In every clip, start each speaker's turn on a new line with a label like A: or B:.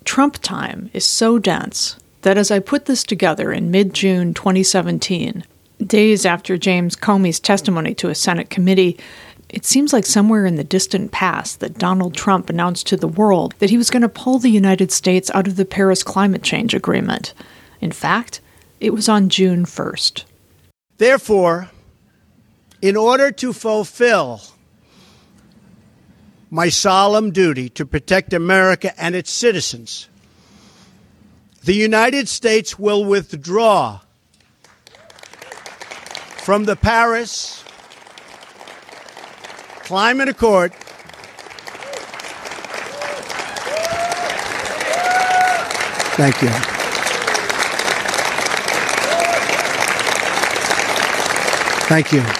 A: Trump time is so dense that as I put this together in mid-June 2017, days after James Comey's testimony to a Senate committee, it seems like somewhere in the distant past that Donald Trump announced to the world that he was going to pull the United States out of the Paris Climate Change Agreement. In fact, it was on June 1st.
B: Therefore, in order to fulfill my solemn duty to protect America and its citizens, the United States will withdraw from the Paris Climate Accord Thank you. Thank you.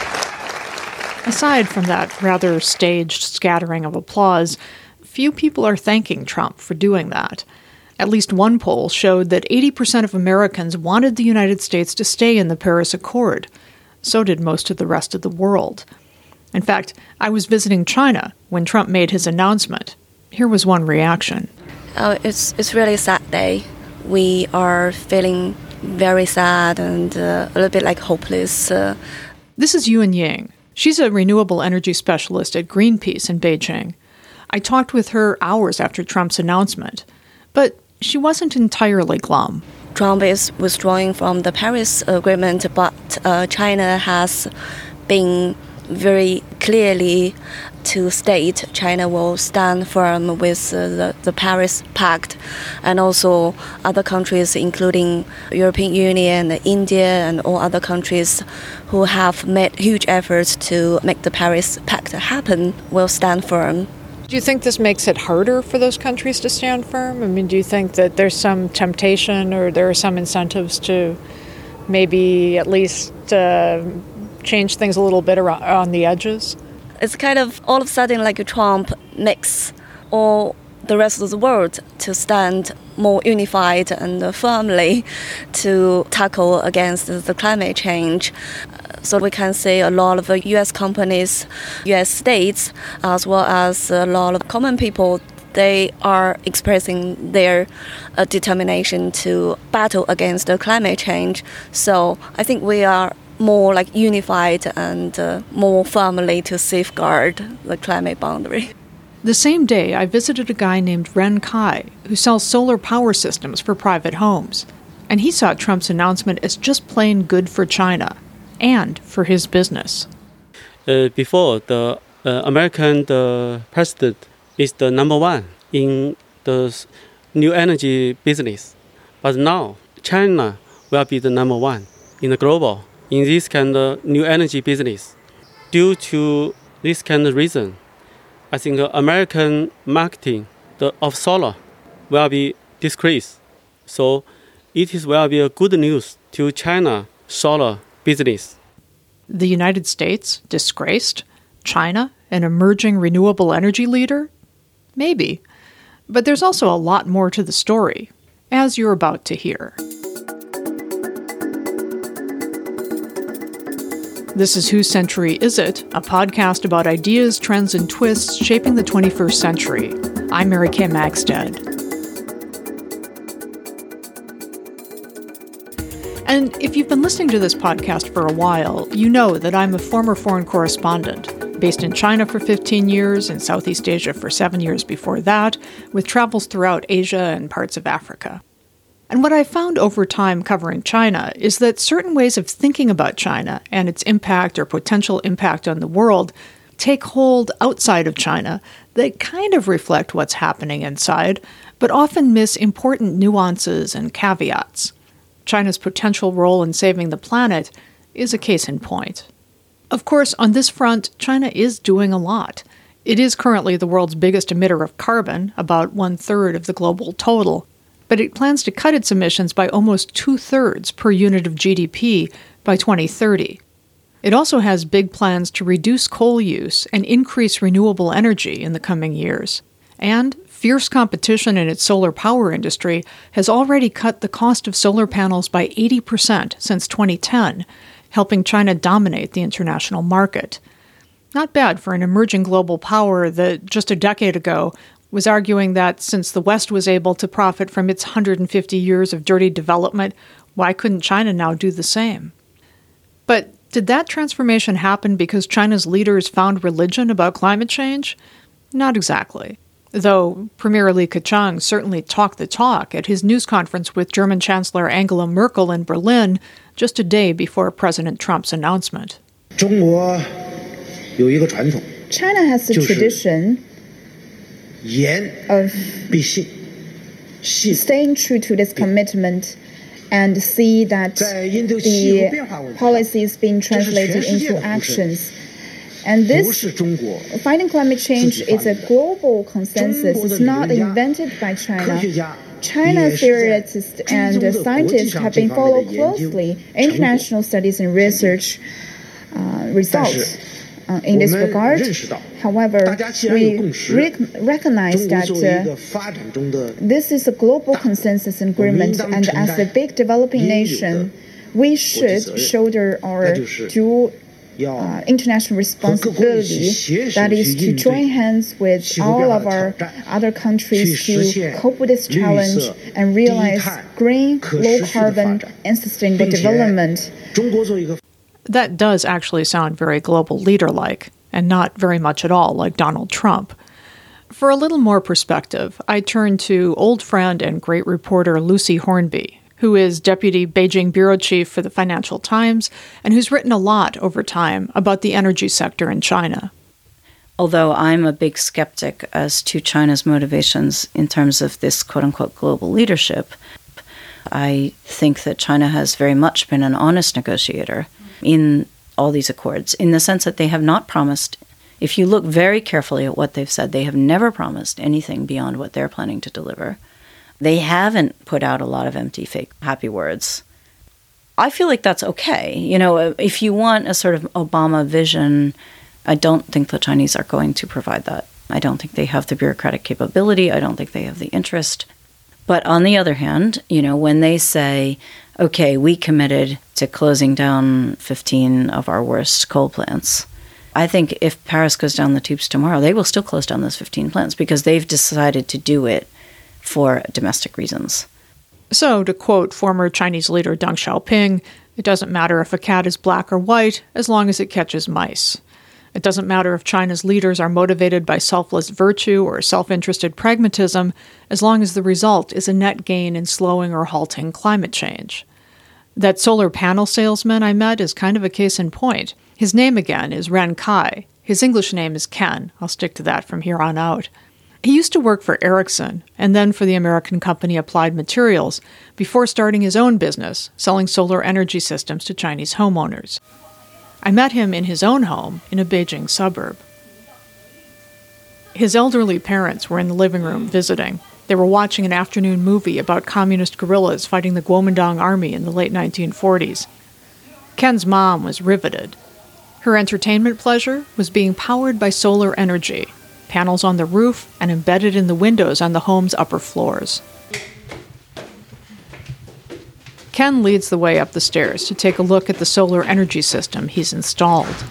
A: Aside from that rather staged scattering of applause, few people are thanking Trump for doing that. At least one poll showed that 80% of Americans wanted the United States to stay in the Paris Accord. So did most of the rest of the world. In fact, I was visiting China when Trump made his announcement. Here was one reaction.
C: It's really a sad day. We are feeling very sad and a little bit like hopeless.
A: This is Yuan Ying. She's a renewable energy specialist at Greenpeace in Beijing. I talked with her hours after Trump's announcement, but she wasn't entirely glum.
C: Trump is withdrawing from the Paris Agreement, but China has been very clearly to state China will stand firm with the Paris Pact, and also other countries, including European Union, India, and all other countries who have made huge efforts to make the Paris Pact happen, will stand firm.
A: Do you think this makes it harder for those countries to stand firm? I mean, do you think that there's some temptation or there are some incentives to maybe at least change things a little bit on the edges?
C: It's kind of all of a sudden like Trump makes all the rest of the world to stand more unified and firmly to tackle against the climate change. So we can say a lot of U.S. companies, U.S. states, as well as a lot of common people, they are expressing their determination to battle against the climate change. So I think we are more like unified and more firmly to safeguard the climate boundary.
A: The same day, I visited a guy named Ren Kai, who sells solar power systems for private homes. And he saw Trump's announcement as just plain good for China and for his business.
D: Before, the American president is the number one in the new energy business. But now, China will be the number one in the global in this kind of new energy business. Due to this kind of reason, I think American marketing of solar will be decreased. So it will be a good news to China solar business.
A: The United States disgraced? China, an emerging renewable energy leader? Maybe. But there's also a lot more to the story, as you're about to hear. This is Whose Century Is It?, a podcast about ideas, trends, and twists shaping the 21st century. I'm Mary Kay Magstead. And if you've been listening to this podcast for a while, you know that I'm a former foreign correspondent, based in China for 15 years, in Southeast Asia for 7 years before that, with travels throughout Asia and parts of Africa. And what I found over time covering China is that certain ways of thinking about China and its impact or potential impact on the world take hold outside of China that kind of reflect what's happening inside, but often miss important nuances and caveats. China's potential role in saving the planet is a case in point. Of course, on this front, China is doing a lot. It is currently the world's biggest emitter of carbon, about 1/3 of the global total, but it plans to cut its emissions by almost 2/3 per unit of GDP by 2030. It also has big plans to reduce coal use and increase renewable energy in the coming years. And fierce competition in its solar power industry has already cut the cost of solar panels by 80% since 2010, helping China dominate the international market. Not bad for an emerging global power that just a decade ago was arguing that since the West was able to profit from its 150 years of dirty development, why couldn't China now do the same? But did that transformation happen because China's leaders found religion about climate change? Not exactly. Though Premier Li Keqiang certainly talked the talk at his news conference with German Chancellor Angela Merkel in Berlin just a day before President Trump's announcement.
E: China
F: has a tradition of staying true to this commitment and see that the policies being translated into actions. And this fighting climate change is a global consensus. It's not invented by China. China theorists and scientists have been following closely international studies and research results in this regard. However, we recognize that this is a global consensus agreement, and as a big developing nation, we should shoulder our dual international responsibility, that is to join hands with all of our other countries to cope with this challenge and realize green, low-carbon, and sustainable development.
A: That does actually sound very global leader-like, and not very much at all like Donald Trump. For a little more perspective, I turn to old friend and great reporter Lucy Hornby, who is Deputy Beijing Bureau Chief for the Financial Times and who's written a lot over time about the energy sector in China.
G: Although I'm a big skeptic as to China's motivations in terms of this quote-unquote global leadership, I think that China has very much been an honest negotiator in all these accords, in the sense that they have not promised, if you look very carefully at what they've said, they have never promised anything beyond what they're planning to deliver. They haven't put out a lot of empty, fake, happy words. I feel like that's okay. You know, if you want a sort of Obama vision, I don't think the Chinese are going to provide that. I don't think they have the bureaucratic capability. I don't think they have the interest. But on the other hand, you know, when they say, okay, we committed to closing down 15 of our worst coal plants, I think if Paris goes down the tubes tomorrow, they will still close down those 15 plants because they've decided to do it for domestic reasons.
A: So, to quote former Chinese leader Deng Xiaoping, it doesn't matter if a cat is black or white as long as it catches mice. It doesn't matter if China's leaders are motivated by selfless virtue or self-interested pragmatism as long as the result is a net gain in slowing or halting climate change. That solar panel salesman I met is kind of a case in point. His name again is Ren Kai. His English name is Ken. I'll stick to that from here on out. He used to work for Ericsson and then for the American company Applied Materials before starting his own business, selling solar energy systems to Chinese homeowners. I met him in his own home in a Beijing suburb. His elderly parents were in the living room visiting. They were watching an afternoon movie about communist guerrillas fighting the Kuomintang army in the late 1940s. Ken's mom was riveted. Her entertainment pleasure was being powered by solar energy, panels on the roof and embedded in the windows on the home's upper floors. Ken leads the way up the stairs to take a look at the solar energy system he's installed.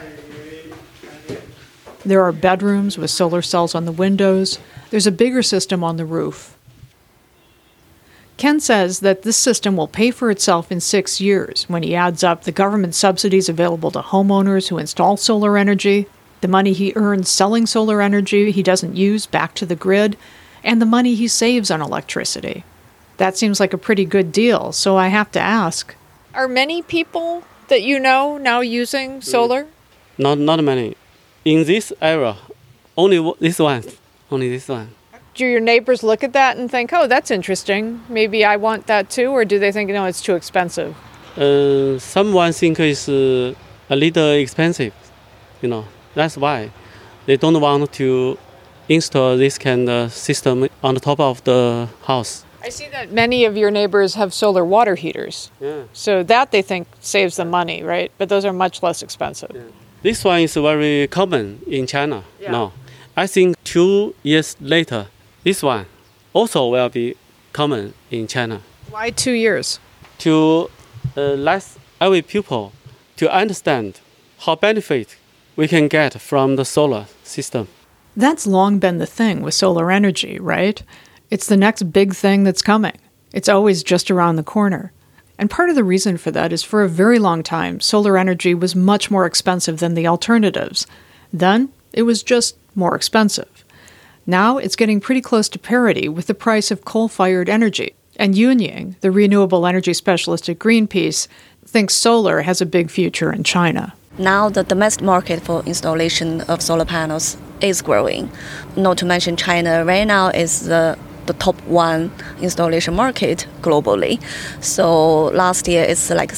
A: There are bedrooms with solar cells on the windows. There's a bigger system on the roof. Ken says that this system will pay for itself in 6 years when he adds up the government subsidies available to homeowners who install solar energy, the money he earns selling solar energy he doesn't use back to the grid, and the money he saves on electricity. That seems like a pretty good deal, so I have to ask. Are many people that you know now using solar?
D: Not many. In this era, only this one. Do your neighbors look at that and think, oh, that's interesting, maybe I want that too, or do they think, no, it's too expensive? Someone think it's a little expensive, That's why they don't want to install this kind of system on the top of the house. I see that many of your neighbors have solar water heaters. Yeah. So that they think saves them money, right? But those are much less expensive. Yeah. This one is very common in China now. I think 2 years later, this one also will be common in China. Why 2 years? To let every people to understand how benefit we can get from the solar system.
A: That's long been the thing with solar energy, right? It's the next big thing that's coming. It's always just around the corner. And part of the reason for that is for a very long time, solar energy was much more expensive than the alternatives. Then, it was just more expensive. Now, it's getting pretty close to parity with the price of coal-fired energy. And Yunying, the renewable energy specialist at Greenpeace, thinks solar has a big future in China.
C: Now the domestic market for installation of solar panels is growing. Not to mention China right now is the top one installation market globally. So last year it's like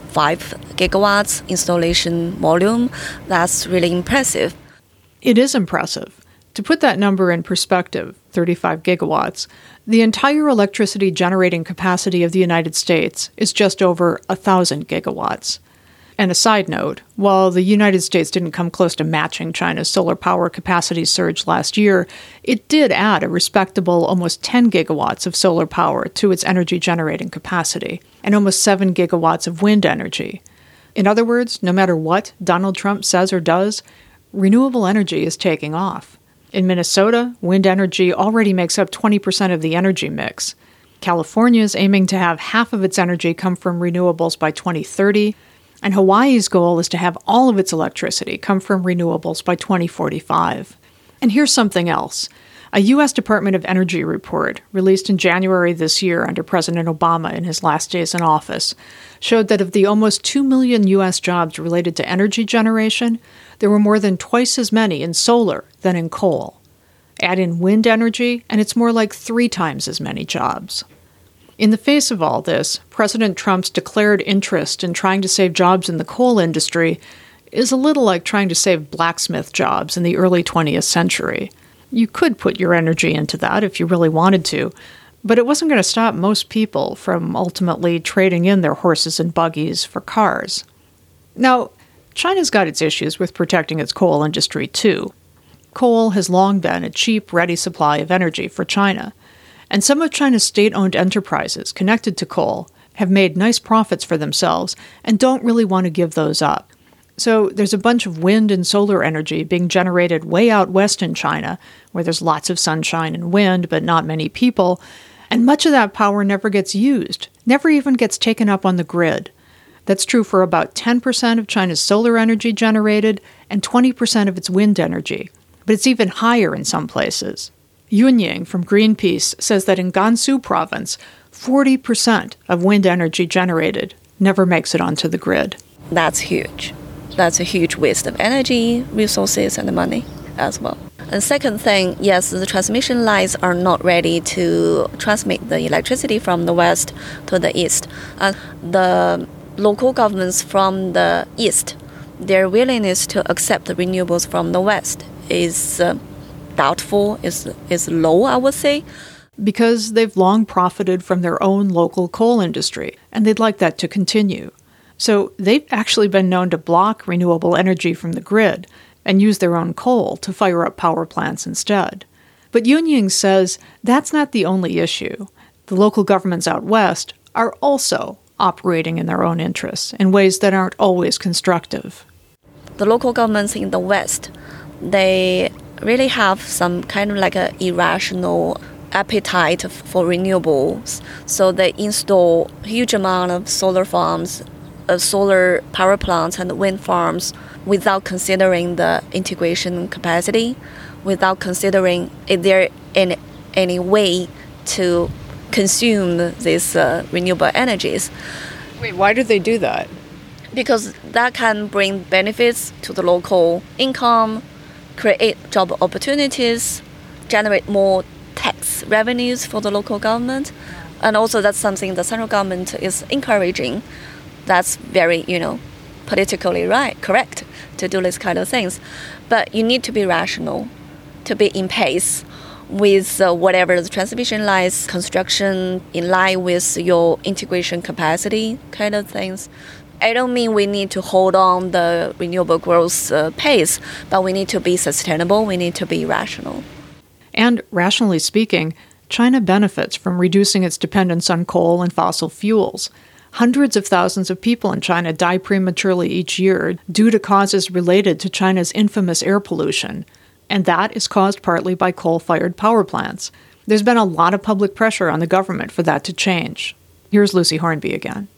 C: 35 gigawatts installation volume. That's really impressive.
A: It is impressive. To put that number in perspective, 35 gigawatts, the entire electricity generating capacity of the United States is just over 1,000 gigawatts. And a side note, while the United States didn't come close to matching China's solar power capacity surge last year, it did add a respectable almost 10 gigawatts of solar power to its energy generating capacity, and almost 7 gigawatts of wind energy. In other words, no matter what Donald Trump says or does, renewable energy is taking off. In Minnesota, wind energy already makes up 20% of the energy mix. California is aiming to have half of its energy come from renewables by 2030, and Hawaii's goal is to have all of its electricity come from renewables by 2045. And here's something else. A U.S. Department of Energy report, released in January this year under President Obama in his last days in office, showed that of the almost 2 million U.S. jobs related to energy generation, there were more than twice as many in solar than in coal. Add in wind energy, and it's more like 3 times as many jobs. In the face of all this, President Trump's declared interest in trying to save jobs in the coal industry is a little like trying to save blacksmith jobs in the early 20th century. You could put your energy into that if you really wanted to, but it wasn't going to stop most people from ultimately trading in their horses and buggies for cars. Now, China's got its issues with protecting its coal industry, too. Coal has long been a cheap, ready supply of energy for China. And some of China's state-owned enterprises connected to coal have made nice profits for themselves and don't really want to give those up. So there's a bunch of wind and solar energy being generated way out west in China, where there's lots of sunshine and wind, but not many people, and much of that power never gets used, never even gets taken up on the grid. That's true for about 10% of China's solar energy generated and 20% of its wind energy, but it's even higher in some places. Yunying from Greenpeace says that in Gansu province, 40% of wind energy generated never makes it onto the grid.
C: That's huge. That's a huge waste of energy, resources, and money as well. And second thing, yes, the transmission lines are not ready to transmit the electricity from the west to the east. And the local governments from the east, their willingness to accept the renewables from the west is doubtful, is low, I would say.
A: Because they've long profited from their own local coal industry, and they'd like that to continue. So they've actually been known to block renewable energy from the grid and use their own coal to fire up power plants instead. But Yunying says that's not the only issue. The local governments out west are also operating in their own interests in ways that aren't always constructive.
C: The local governments in the west, they really have some kind of like an irrational appetite for renewables. So they install huge amount of solar farms, solar power plants and wind farms without considering the integration capacity, without considering is there any way to consume these renewable energies.
A: Wait, why do they do that?
C: Because that can bring benefits to the local income, create job opportunities, generate more tax revenues for the local government. And also that's something the central government is encouraging. That's very, politically correct to do these kind of things. But you need to be rational, to be in pace with whatever the transmission lines, construction in line with your integration capacity kind of things. I don't mean we need to hold on the renewable growth pace, but we need to be sustainable, we need to be rational.
A: And rationally speaking, China benefits from reducing its dependence on coal and fossil fuels. Hundreds of thousands of people in China die prematurely each year due to causes related to China's infamous air pollution. And that is caused partly by coal-fired power plants. There's been a lot of public pressure on the government for that to change. Here's Lucy Hornby again.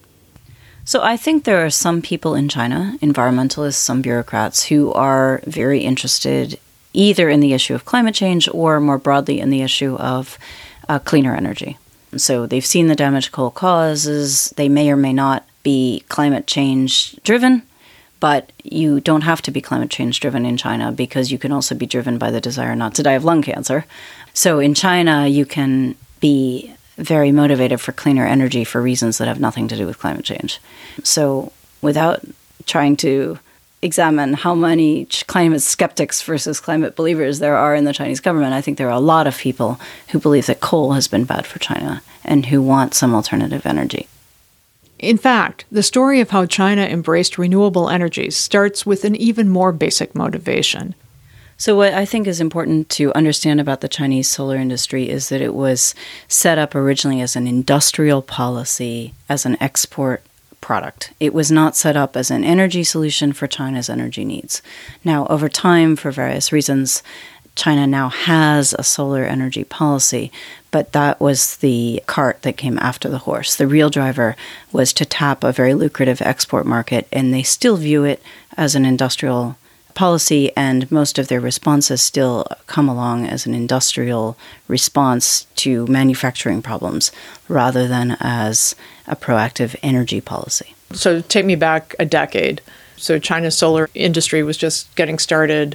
G: So I think there are some people in China, environmentalists, some bureaucrats, who are very interested either in the issue of climate change or more broadly in the issue of cleaner energy. So they've seen the damage coal causes. They may or may not be climate change driven, but you don't have to be climate change driven in China because you can also be driven by the desire not to die of lung cancer. So in China, you can be very motivated for cleaner energy for reasons that have nothing to do with climate change. So without trying to examine how many climate skeptics versus climate believers there are in the Chinese government, I think there are a lot of people who believe that coal has been bad for China and who want some alternative energy.
A: In fact, the story of how China embraced renewable energies starts with an even more basic motivation.
G: So what I think is important to understand about the Chinese solar industry is that it was set up originally as an industrial policy, as an export product. It was not set up as an energy solution for China's energy needs. Now, over time, for various reasons, China now has a solar energy policy, but that was the cart that came after the horse. The real driver was to tap a very lucrative export market, and they still view it as an industrial policy, and most of their responses still come along as an industrial response to manufacturing problems rather than as a proactive energy policy.
A: So take me back a decade. So China's solar industry was just getting started,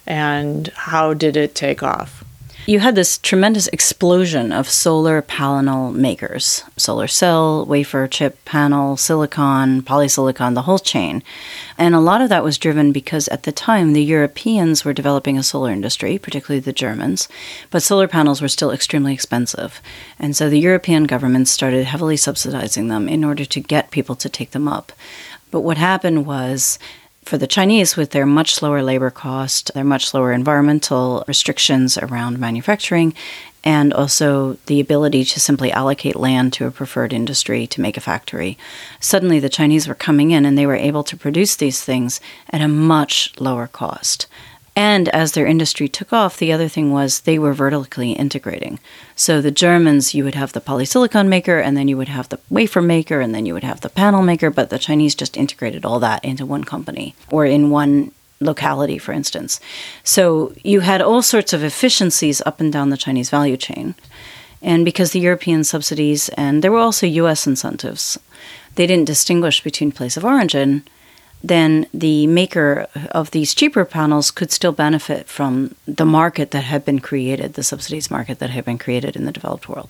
A: and how did it take off?
G: You had this tremendous explosion of solar panel makers, solar cell, wafer, chip, panel, silicon, polysilicon, the whole chain. And a lot of that was driven because at the time the Europeans were developing a solar industry, particularly the Germans, but solar panels were still extremely expensive. And so the European governments started heavily subsidizing them in order to get people to take them up. But what happened was, for the Chinese, with their much lower labor cost, their much lower environmental restrictions around manufacturing, and also the ability to simply allocate land to a preferred industry to make a factory, suddenly the Chinese were coming in and they were able to produce these things at a much lower cost. And as their industry took off, the other thing was they were vertically integrating. So the Germans, you would have the polysilicon maker, and then you would have the wafer maker, and then you would have the panel maker, but the Chinese just integrated all that into one company, or in one locality, for instance. So you had all sorts of efficiencies up and down the Chinese value chain. And because the European subsidies, and there were also U.S. incentives, they didn't distinguish between place of origin, then the maker of these cheaper panels could still benefit from the market that had been created, the subsidies market that had been created in the developed world.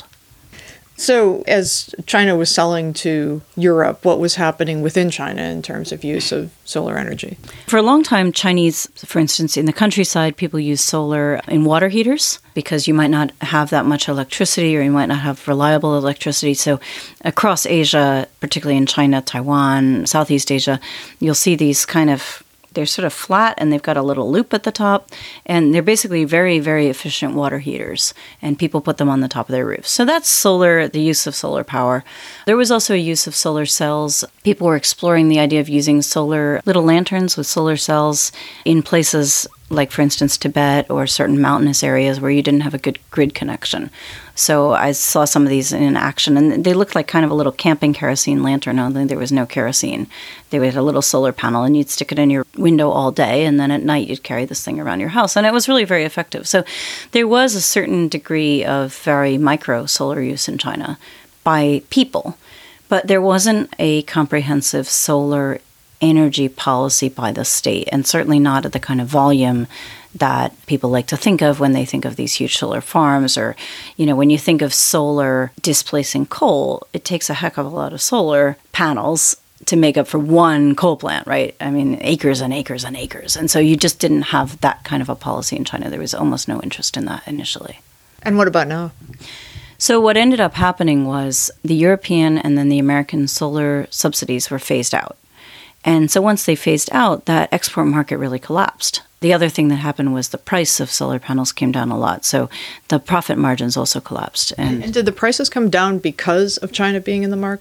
A: So as China was selling to Europe, what was happening within China in terms of use of solar energy?
G: For a long time, Chinese, for instance, in the countryside, people use solar in water heaters because you might not have that much electricity or you might not have reliable electricity. So across Asia, particularly in China, Taiwan, Southeast Asia, you'll see these they're sort of flat and they've got a little loop at the top, and they're basically very, very efficient water heaters, and people put them on the top of their roofs. So that's solar, the use of solar power. There was also a use of solar cells. People were exploring the idea of using solar little lanterns with solar cells in places like, for instance, Tibet or certain mountainous areas where you didn't have a good grid connection. So I saw some of these in action, and they looked like kind of a little camping kerosene lantern, only there was no kerosene. They had a little solar panel, and you'd stick it in your window all day, and then at night you'd carry this thing around your house. And it was really very effective. So there was a certain degree of very micro solar use in China by people, but there wasn't a comprehensive solar energy policy by the state, and certainly not at the kind of volume that people like to think of when they think of these huge solar farms, or, when you think of solar displacing coal, it takes a heck of a lot of solar panels to make up for one coal plant, right? I mean, acres and acres and acres. And so you just didn't have that kind of a policy in China. There was almost no interest in that initially.
A: And what about now?
G: So what ended up happening was the European and then the American solar subsidies were phased out. And so once they phased out, that export market really collapsed. The other thing that happened was the price of solar panels came down a lot. So the profit margins also collapsed.
A: And did the prices come down because of China being in the market?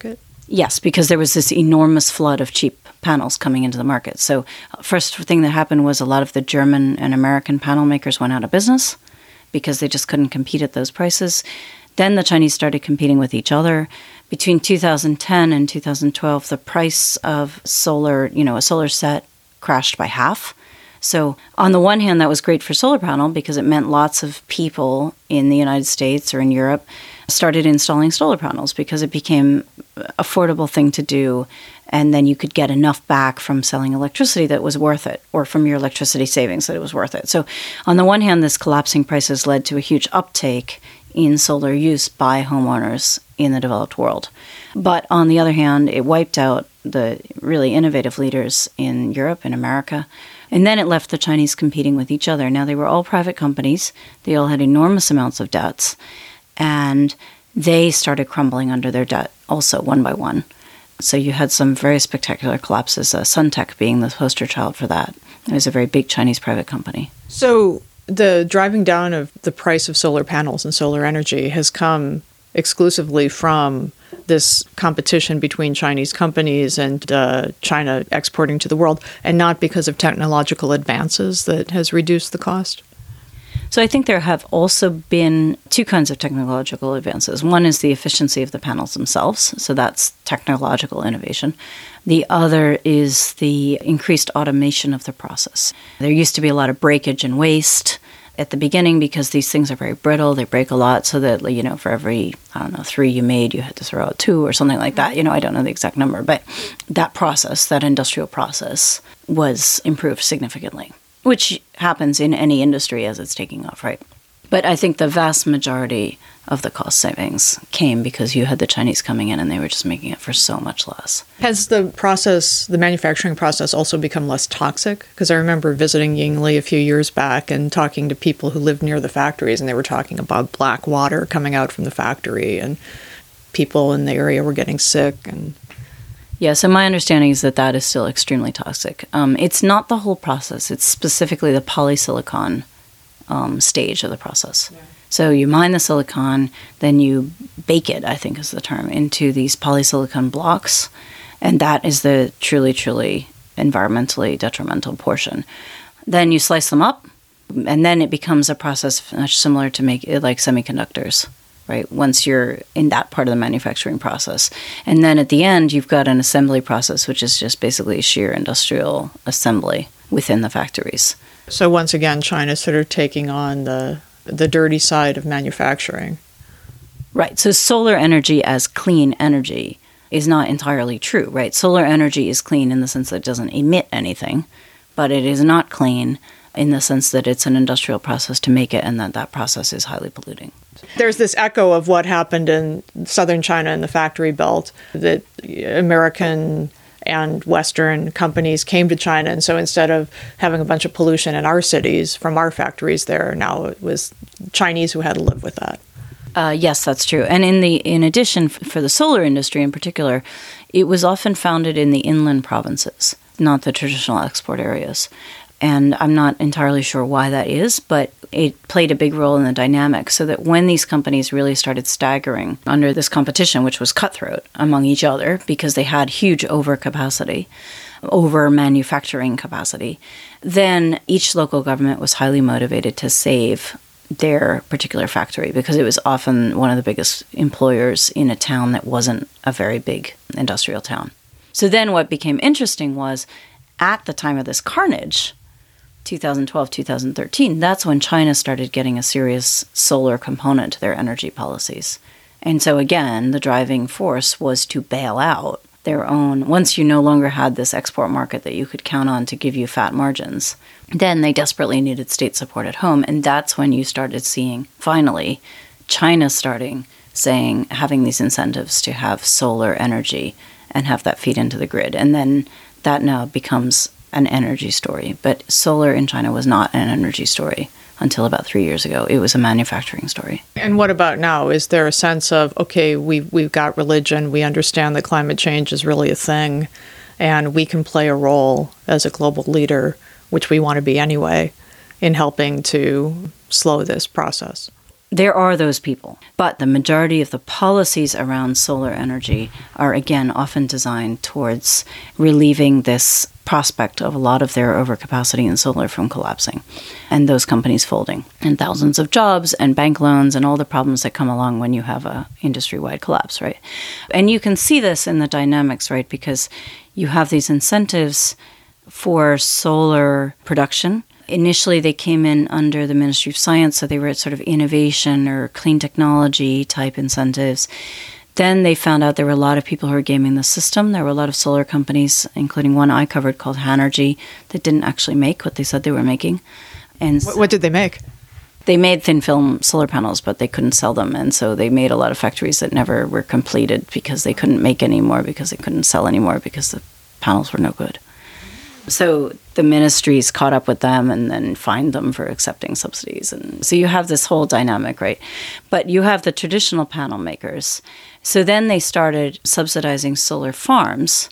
G: Yes, because there was this enormous flood of cheap panels coming into the market. So first thing that happened was a lot of the German and American panel makers went out of business because they just couldn't compete at those prices. Then the Chinese started competing with each other. Between 2010 and 2012, the price of solar, a solar set crashed by half. So on the one hand, that was great for solar panel because it meant lots of people in the United States or in Europe started installing solar panels because it became an affordable thing to do. And then you could get enough back from selling electricity that was worth it, or from your electricity savings that it was worth it. So on the one hand, this collapsing prices led to a huge uptake in solar use by homeowners in the developed world. But on the other hand, it wiped out the really innovative leaders in Europe and America. And then it left the Chinese competing with each other. Now, they were all private companies. They all had enormous amounts of debts. And they started crumbling under their debt also, one by one. So you had some very spectacular collapses, Suntech being the poster child for that. It was a very big Chinese private company.
A: So the driving down of the price of solar panels and solar energy has come exclusively from this competition between Chinese companies and China exporting to the world, and not because of technological advances that has reduced the cost?
G: So I think there have also been two kinds of technological advances. One is the efficiency of the panels themselves, so that's technological innovation. The other is the increased automation of the process. There used to be a lot of breakage and waste at the beginning because these things are very brittle. They break a lot, so that, for every, 3 you made, you had to throw out 2 or something like that. I don't know the exact number, but that process, that industrial process, was improved significantly, which happens in any industry as it's taking off, right? But I think the vast majority of the cost savings came because you had the Chinese coming in and they were just making it for so much less.
A: Has the manufacturing process also become less toxic? Because I remember visiting Yingli a few years back and talking to people who lived near the factories, and they were talking about black water coming out from the factory, and people in the area were getting sick. And
G: yeah, so my understanding is that is still extremely toxic. It's not the whole process. It's specifically the polysilicon stage of the process. Yeah. So you mine the silicon, then you bake it, I think is the term, into these polysilicon blocks. And that is the truly, truly environmentally detrimental portion. Then you slice them up, and then it becomes a process much similar to make it like semiconductors, right? Once you're in that part of the manufacturing process. And then at the end, you've got an assembly process, which is just basically sheer industrial assembly within the factories.
A: So once again, China's sort of taking on the dirty side of manufacturing.
G: Right. So solar energy as clean energy is not entirely true, right? Solar energy is clean in the sense that it doesn't emit anything, but it is not clean in the sense that it's an industrial process to make it, and that process is highly polluting.
A: There's this echo of what happened in southern China in the factory belt, that American and Western companies came to China, and so instead of having a bunch of pollution in our cities from our factories there, now it was Chinese who had to live with that.
G: Yes, that's true. And in addition, for the solar industry in particular, it was often founded in the inland provinces, not the traditional export areas. And I'm not entirely sure why that is, but it played a big role in the dynamic, so that when these companies really started staggering under this competition, which was cutthroat among each other because they had huge overcapacity, over manufacturing capacity, then each local government was highly motivated to save their particular factory because it was often one of the biggest employers in a town that wasn't a very big industrial town. So then what became interesting was, at the time of this carnage, 2012, 2013, that's when China started getting a serious solar component to their energy policies. And so again, the driving force was to bail out their own. Once you no longer had this export market that you could count on to give you fat margins, then they desperately needed state support at home. And that's when you started seeing, finally, China having these incentives to have solar energy and have that feed into the grid. And then that now becomes an energy story. But solar in China was not an energy story until about 3 years ago. It was a manufacturing story.
A: And what about now? Is there a sense of, okay, we've got religion, we understand that climate change is really a thing, and we can play a role as a global leader, which we want to be anyway, in helping to slow this process?
G: There are those people, but the majority of the policies around solar energy are, again, often designed towards relieving this prospect of a lot of their overcapacity in solar from collapsing and those companies folding, and thousands of jobs and bank loans and all the problems that come along when you have a industry-wide collapse, right? And you can see this in the dynamics, right? Because you have these incentives for solar production. Initially, they came in under the Ministry of Science, so they were sort of innovation or clean technology type incentives. Then they found out there were a lot of people who were gaming the system. There were a lot of solar companies, including one I covered called Hanergy, that didn't actually make what they said they were making. And
A: what did they make?
G: They made thin film solar panels, but they couldn't sell them. And so they made a lot of factories that never were completed because they couldn't make any more, because they couldn't sell anymore, because the panels were no good. So the ministries caught up with them and then fined them for accepting subsidies. And so you have this whole dynamic, right? But you have the traditional panel makers. So then they started subsidizing solar farms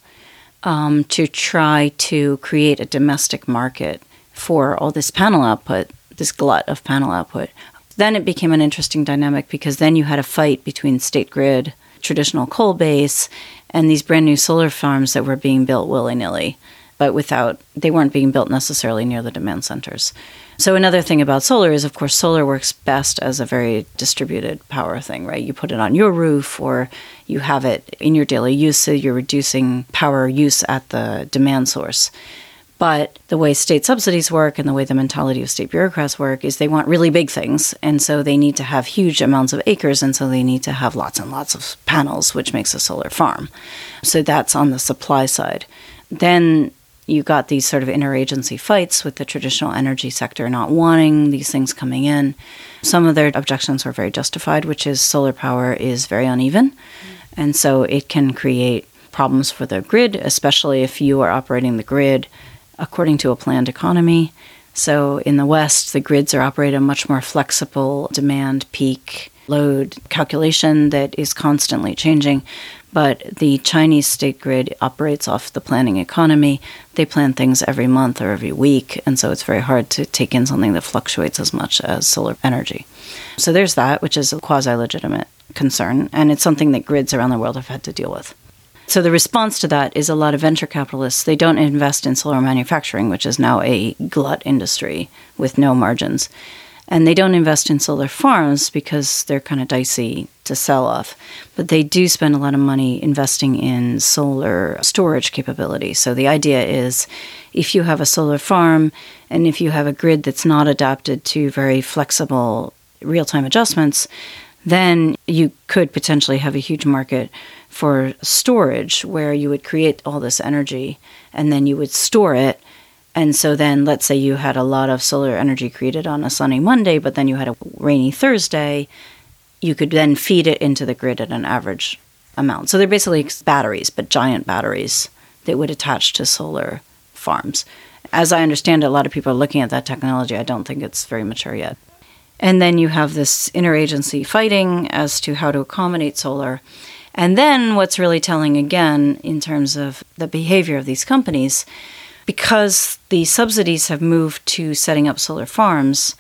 G: to try to create a domestic market for all this panel output, this glut of panel output. Then it became an interesting dynamic because then you had a fight between State Grid, traditional coal base, and these brand new solar farms that were being built willy-nilly. But they weren't being built necessarily near the demand centers. So another thing about solar is, of course, solar works best as a very distributed power thing, right? You put it on your roof or you have it in your daily use, so you're reducing power use at the demand source. But the way state subsidies work and the way the mentality of state bureaucrats work is they want really big things, and so they need to have huge amounts of acres, and so they need to have lots and lots of panels, which makes a solar farm. So that's on the supply side. Then you got these sort of interagency fights with the traditional energy sector not wanting these things coming in. Some of their objections were very justified, which is solar power is very uneven. And so it can create problems for the grid, especially if you are operating the grid according to a planned economy. So in the West, the grids are operated a much more flexible demand peak load calculation that is constantly changing. But the Chinese state grid operates off the planning economy. They plan things every month or every week, and so it's very hard to take in something that fluctuates as much as solar energy. So there's that, which is a quasi-legitimate concern, and it's something that grids around the world have had to deal with. So the response to that is a lot of venture capitalists, they don't invest in solar manufacturing, which is now a glut industry with no margins. And they don't invest in solar farms because they're kind of dicey to sell off. But they do spend a lot of money investing in solar storage capability. So the idea is if you have a solar farm and if you have a grid that's not adapted to very flexible real-time adjustments, then you could potentially have a huge market for storage where you would create all this energy and then you would store it. And so then let's say you had a lot of solar energy created on a sunny Monday, but then you had a rainy Thursday, you could then feed it into the grid at an average amount. So they're basically batteries, but giant batteries that would attach to solar farms. As I understand it, a lot of people are looking at that technology. I don't think it's very mature yet. And then you have this interagency fighting as to how to accommodate solar. And then what's really telling again in terms of the behavior of these companies, because the subsidies have moved to setting up solar farms,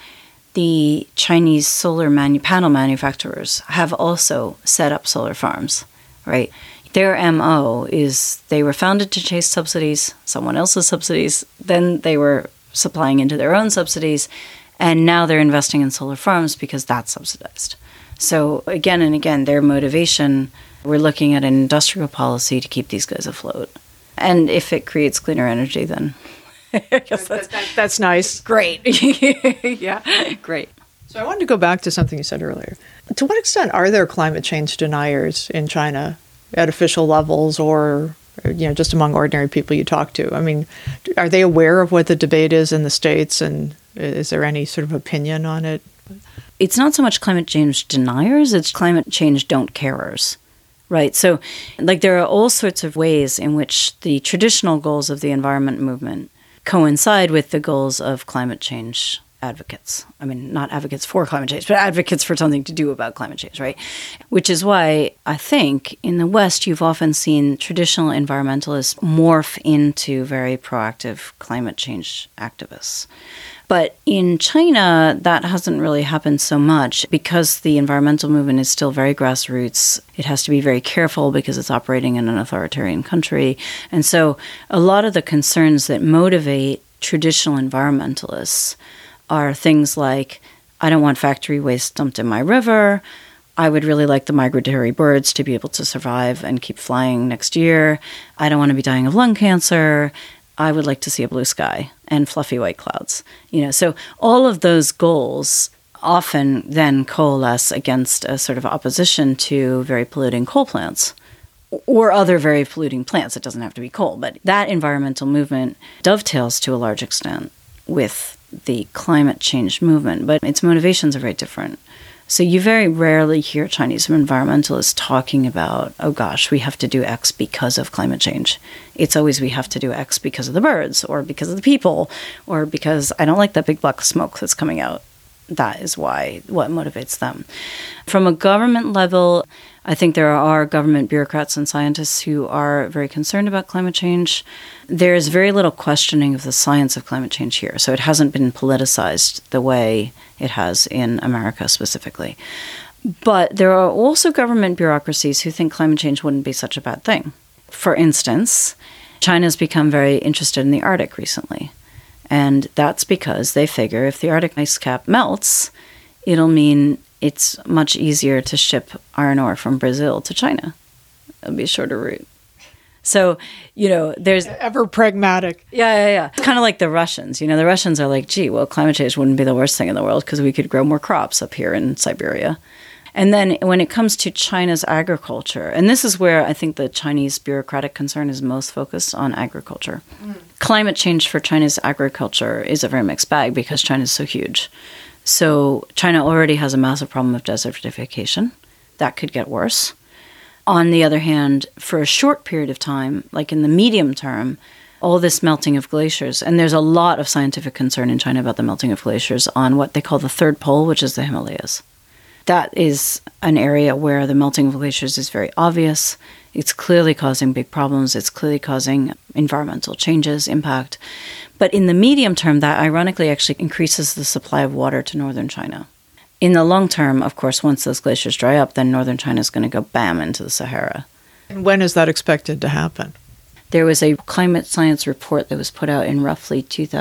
G: the Chinese solar panel manufacturers have also set up solar farms, right? Their MO is they were founded to chase subsidies, someone else's subsidies, then they were supplying into their own subsidies, and now they're investing in solar farms because that's subsidized. So again and again, their motivation, we're looking at an industrial policy to keep these guys afloat. And if it creates cleaner energy, then I guess
A: that's nice.
G: Great. Yeah, great.
A: So I wanted to go back to something you said earlier. To what extent are there climate change deniers in China at official levels or just among ordinary people you talk to? I mean, are they aware of what the debate is in the States, and is there any sort of opinion on it?
G: It's not so much climate change deniers, it's climate change don't carers. Right. So, there are all sorts of ways in which the traditional goals of the environment movement coincide with the goals of climate change advocates. I mean, not advocates for climate change, but advocates for something to do about climate change, right? Which is why I think in the West, you've often seen traditional environmentalists morph into very proactive climate change activists. But in China, that hasn't really happened so much because the environmental movement is still very grassroots. It has to be very careful because it's operating in an authoritarian country. And so a lot of the concerns that motivate traditional environmentalists are things like, I don't want factory waste dumped in my river. I would really like the migratory birds to be able to survive and keep flying next year. I don't want to be dying of lung cancer. I would like to see a blue sky and fluffy white clouds. So all of those goals often then coalesce against a sort of opposition to very polluting coal plants or other very polluting plants. It doesn't have to be coal, but that environmental movement dovetails to a large extent with the climate change movement, but its motivations are very different. So you very rarely hear Chinese environmentalists talking about, oh gosh, we have to do X because of climate change. It's always we have to do X because of the birds or because of the people or because I don't like that big block of smoke that's coming out. That is what motivates them. From a government level, I think there are government bureaucrats and scientists who are very concerned about climate change. There's very little questioning of the science of climate change here, so it hasn't been politicized the way it has in America specifically. But there are also government bureaucracies who think climate change wouldn't be such a bad thing. For instance, China's become very interested in the Arctic recently. And that's because they figure if the Arctic ice cap melts, it'll mean it's much easier to ship iron ore from Brazil to China. It'll be a shorter route. So, there's...
A: Ever pragmatic.
G: Yeah. It's kind of like the Russians. The Russians are like, gee, well, climate change wouldn't be the worst thing in the world because we could grow more crops up here in Siberia. And then when it comes to China's agriculture, and this is where I think the Chinese bureaucratic concern is most focused on agriculture. Climate change for China's agriculture is a very mixed bag because China is so huge. So China already has a massive problem of desertification. That could get worse. On the other hand, for a short period of time, like in the medium term, all this melting of glaciers, and there's a lot of scientific concern in China about the melting of glaciers on what they call the third pole, which is the Himalayas. That is an area where the melting of glaciers is very obvious. It's clearly causing big problems. It's clearly causing environmental changes, impact. But in the medium term, that ironically actually increases the supply of water to northern China. In the long term, of course, once those glaciers dry up, then northern China is going to go bam into the Sahara.
A: And when is that expected to happen?
G: There was a climate science report that was put out in roughly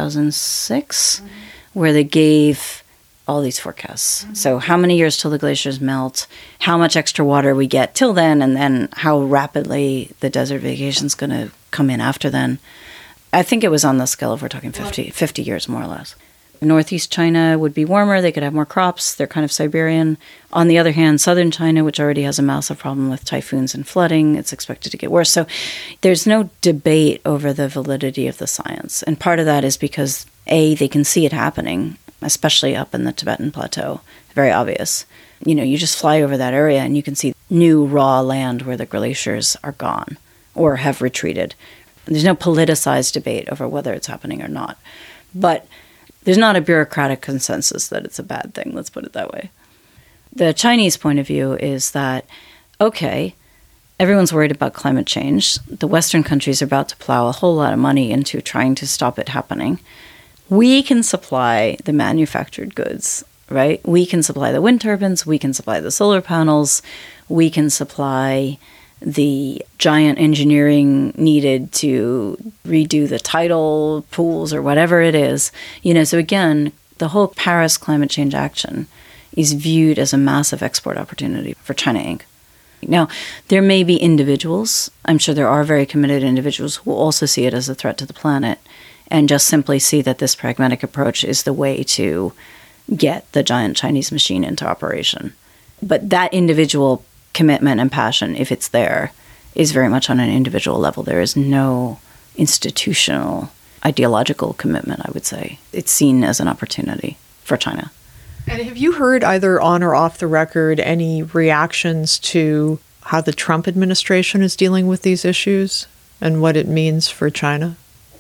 G: 2006 where they gave all these forecasts. So how many years till the glaciers melt, how much extra water we get till then, and then how rapidly the desertification is going to come in after then. I think it was on the scale of, we're talking 50 years more or less. Northeast China would be warmer. They could have more crops. They're kind of Siberian. On the other hand, southern China, which already has a massive problem with typhoons and flooding, it's expected to get worse. So there's no debate over the validity of the science. And part of that is because, A, they can see it happening, especially up in the Tibetan Plateau. Very obvious. You just fly over that area and you can see new raw land where the glaciers are gone or have retreated. There's no politicized debate over whether it's happening or not. But there's not a bureaucratic consensus that it's a bad thing, let's put it that way. The Chinese point of view is that, okay, everyone's worried about climate change. The Western countries are about to plow a whole lot of money into trying to stop it happening. We can supply the manufactured goods, right? We can supply the wind turbines, we can supply the solar panels, we can supply the giant engineering needed to redo the tidal pools or whatever it is. So again, the whole Paris climate change action is viewed as a massive export opportunity for China Inc. Now, there may be individuals, I'm sure there are very committed individuals who also see it as a threat to the planet and just simply see that this pragmatic approach is the way to get the giant Chinese machine into operation. But that individual commitment and passion, if it's there, is very much on an individual level. There is no institutional, ideological commitment, I would say. It's seen as an opportunity for China.
A: And have you heard, either on or off the record, any reactions to how the Trump administration is dealing with these issues and what it means for China?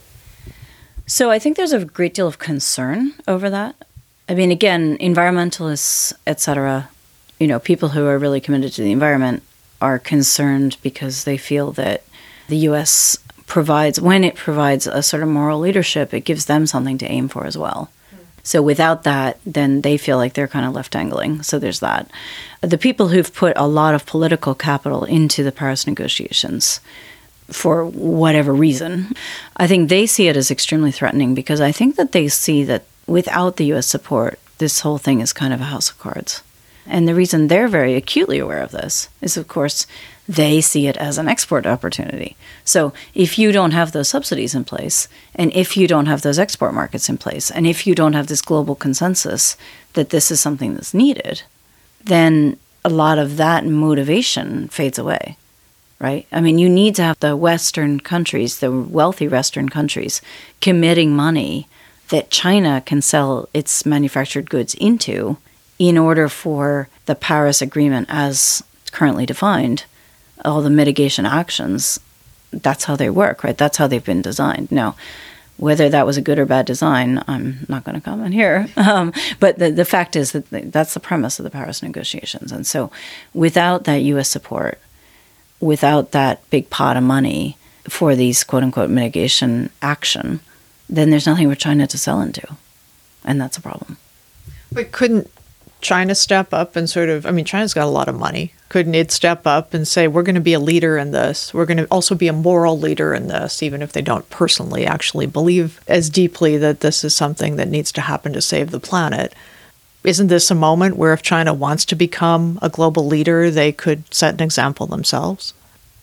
G: So I think there's a great deal of concern over that. I mean, again, environmentalists, et cetera, people who are really committed to the environment are concerned because they feel that the U.S. provides a sort of moral leadership, it gives them something to aim for as well. So without that, then they feel like they're kind of left dangling. So there's that. The people who've put a lot of political capital into the Paris negotiations, for whatever reason, I think they see it as extremely threatening, because I think that they see that without the U.S. support, this whole thing is kind of a house of cards. And the reason they're very acutely aware of this is, of course, they see it as an export opportunity. So if you don't have those subsidies in place, and if you don't have those export markets in place, and if you don't have this global consensus that this is something that's needed, then a lot of that motivation fades away, right? I mean, you need to have the Western countries, the wealthy Western countries, committing money that China can sell its manufactured goods into in order for the Paris Agreement, as currently defined, all the mitigation actions, that's how they work, right? That's how they've been designed. Now, whether that was a good or bad design, I'm not going to comment here. But the fact is that that's the premise of the Paris negotiations. And so without that U.S. support, without that big pot of money for these quote-unquote mitigation action, then there's nothing for China to sell into. And that's a problem.
A: But couldn't China step up and sort of, I mean, China's got a lot of money. Couldn't it step up and say, we're going to be a leader in this. We're going to also be a moral leader in this, even if they don't personally actually believe as deeply that this is something that needs to happen to save the planet. Isn't this a moment where if China wants to become a global leader, they could set an example themselves?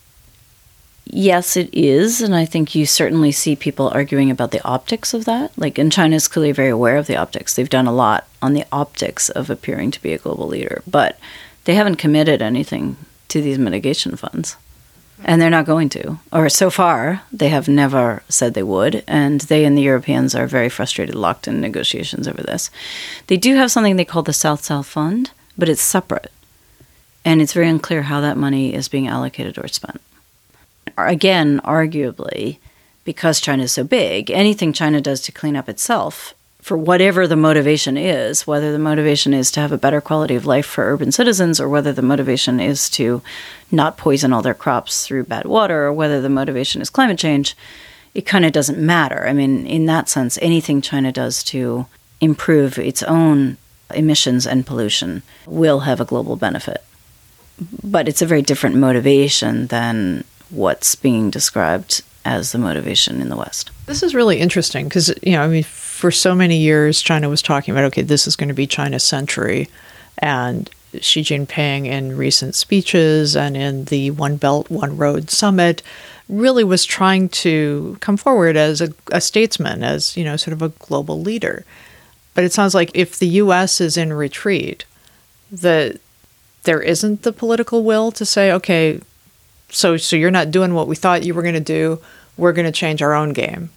G: Yes, it is. And I think you certainly see people arguing about the optics of that. And China is clearly very aware of the optics. They've done a lot on the optics of appearing to be a global leader. But they haven't committed anything to these mitigation funds. And they're not going to. Or so far, they have never said they would. And they and the Europeans are very frustrated, locked in negotiations over this. They do have something they call the South-South Fund, but it's separate. And it's very unclear how that money is being allocated or spent. Again, arguably, because China is so big, anything China does to clean up itself, for whatever the motivation is, whether the motivation is to have a better quality of life for urban citizens, or whether the motivation is to not poison all their crops through bad water, or whether the motivation is climate change, it kind of doesn't matter. I mean, in that sense, anything China does to improve its own emissions and pollution will have a global benefit. But it's a very different motivation than what's being described as the motivation in the West.
A: This is really interesting because, for so many years, China was talking about, okay, this is going to be China's century. And Xi Jinping, in recent speeches and in the One Belt, One Road summit, really was trying to come forward as a statesman, as, sort of a global leader. But it sounds like if the U.S. is in retreat, that there isn't the political will to say, okay, so you're not doing what we thought you were going to do. We're going to change our own game.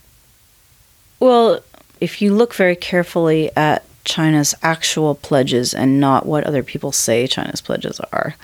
G: Well, if you look very carefully at China's actual pledges and not what other people say China's pledges are,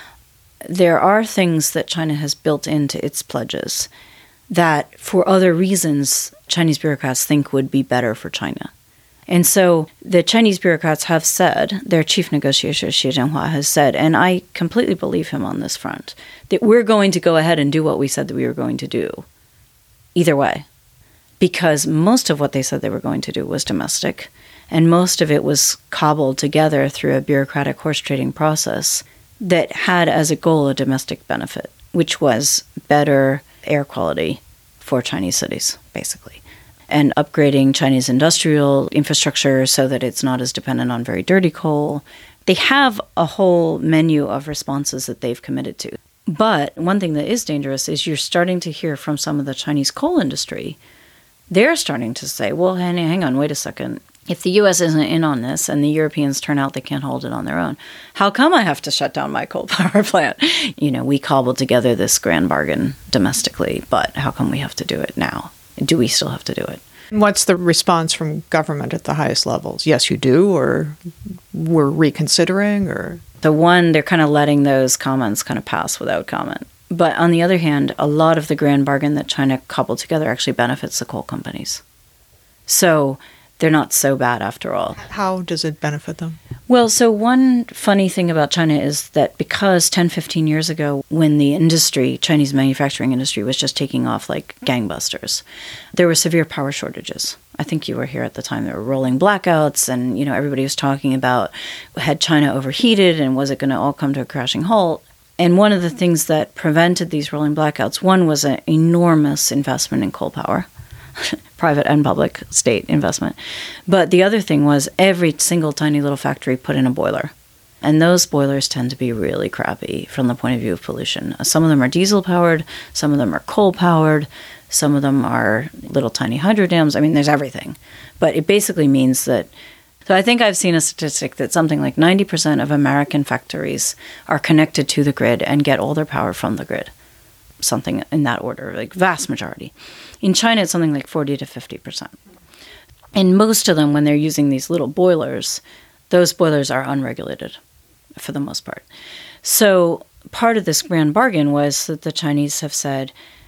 G: there are things that China has built into its pledges that, for other reasons, Chinese bureaucrats think would be better for China. And so the Chinese bureaucrats have said, their chief negotiator, Xie Zhenhua, has said, and I completely believe him on this front, that we're going to go ahead and do what we said that we were going to do, either way. Because most of what they said they were going to do was domestic, and most of it was cobbled together through a bureaucratic horse trading process that had as a goal a domestic benefit, which was better air quality for Chinese cities, basically, and upgrading Chinese industrial infrastructure so that it's not as dependent on very dirty coal. They have a whole menu of responses that they've committed to. But one thing that is dangerous is you're starting to hear from some of the Chinese coal industry, they're starting to say, well, hang on, wait a second. If the U.S. isn't in on this and the Europeans turn out they can't hold it on their own, how come I have to shut down my coal power plant? We cobbled together this grand bargain domestically, but how come we have to do it now? Do we still have to do it?
A: What's the response from government at the highest levels? Yes, you do, or we're reconsidering, or?
G: The one, they're kind of letting those comments kind of pass without comment. But on the other hand, a lot of the grand bargain that China cobbled together actually benefits the coal companies. So they're not so bad after all.
A: How does it benefit them?
G: Well, so one funny thing about China is that because 10, 15 years ago, when the industry, Chinese manufacturing industry, was just taking off like gangbusters, there were severe power shortages. I think you were here at the time, there were rolling blackouts, and, everybody was talking about, had China overheated and was it going to all come to a crashing halt? And one of the things that prevented these rolling blackouts, one was an enormous investment in coal power, private and public state investment. But the other thing was every single tiny little factory put in a boiler. And those boilers tend to be really crappy from the point of view of pollution. Some of them are diesel-powered, some of them are coal-powered, some of them are little tiny hydro dams. I mean, there's everything. But it basically means that, so I think I've seen a statistic that something like 90% of American factories are connected to the grid and get all their power from the grid. Something in that order, like vast majority. In China, it's something like 40 to 50%. And most of them, when they're using these little boilers, those boilers are unregulated for the most part. So part of this grand bargain was that the Chinese have said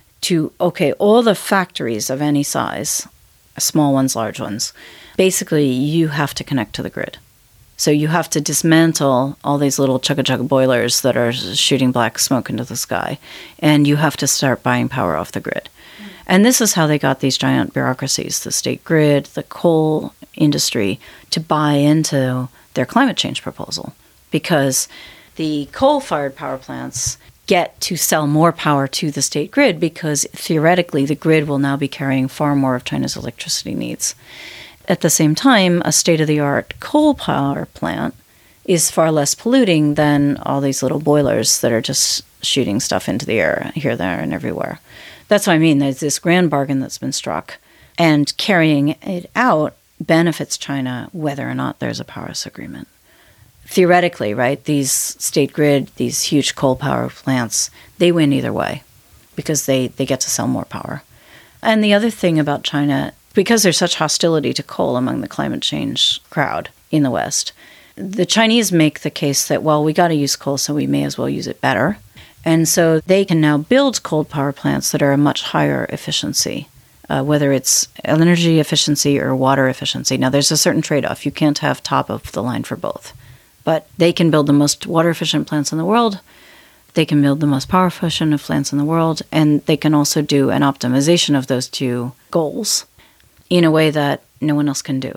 G: all the factories of any size, small ones, large ones, basically you have to connect to the grid. So you have to dismantle all these little chugga-chugga boilers that are shooting black smoke into the sky, and you have to start buying power off the grid. And this is how they got these giant bureaucracies, the state grid, the coal industry, to buy into their climate change proposal. Because the coal-fired power plants get to sell more power to the state grid because theoretically the grid will now be carrying far more of China's electricity needs. At the same time, a state-of-the-art coal power plant is far less polluting than all these little boilers that are just shooting stuff into the air here, there, and everywhere. That's what I mean. There's this grand bargain that's been struck, and carrying it out benefits China whether or not there's a Paris Agreement. Theoretically, right, these state grid, these huge coal power plants, they win either way because they get to sell more power. And the other thing about China, because there's such hostility to coal among the climate change crowd in the West, the Chinese make the case that, well, we got to use coal, so we may as well use it better. And so they can now build coal power plants that are a much higher efficiency, whether it's energy efficiency or water efficiency. Now, there's a certain trade-off. You can't have top of the line for both. But they can build the most water-efficient plants in the world. They can build the most power-efficient plants in the world. And they can also do an optimization of those two goals in a way that no one else can do.